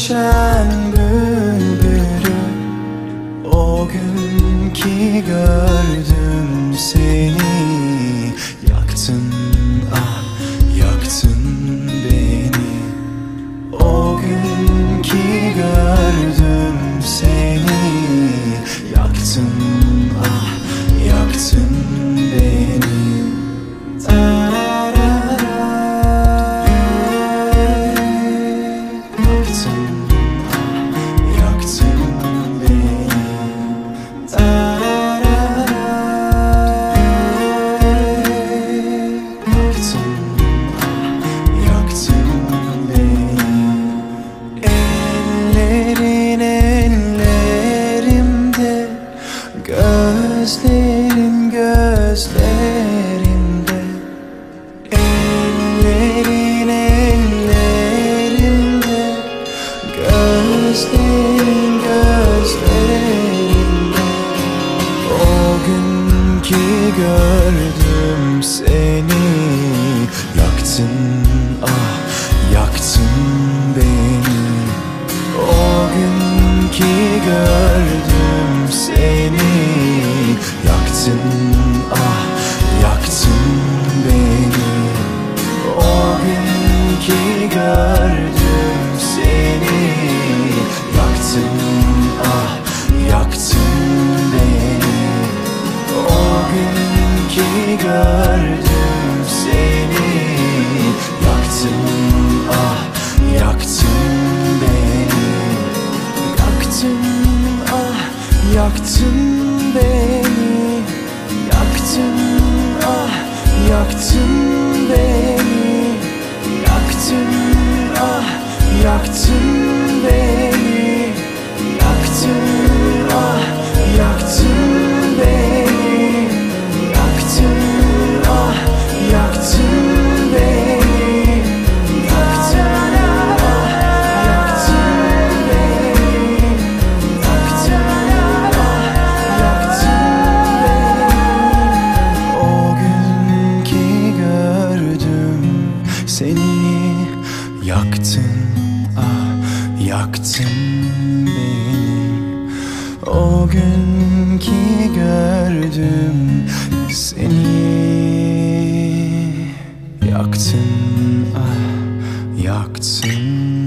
düşen bülbülü. O gün ki gördüm seni, yaktın ah yaktın beni. O gün ki gördüm seni, yaktın ah yaktın beni. Gözlerin gözlerimde, ellerin ellerimde, gözlerin gözlerimde. O gün ki gördüm seni, yaktın ah yaktın beni. O gün ki gördüm seni, yaktın ah yaktın beni. O gün ki gördüm seni, yaktın ah yaktın beni. O gün ki gördüm seni, yaktın ah yaktın beni. Yaktın ah yaktın beni, yaktın ah yaktın beni, yaktın ah yaktın beni, yaktın ah yaktın beni, yaktın ah yaktın beni, yaktın ah yaktın beni, yaktın ah yaktın beni. O gün ki gördüm seni, yaktın ah yaktın beni. O gün ki gördüm seni, yaktın ah yaktın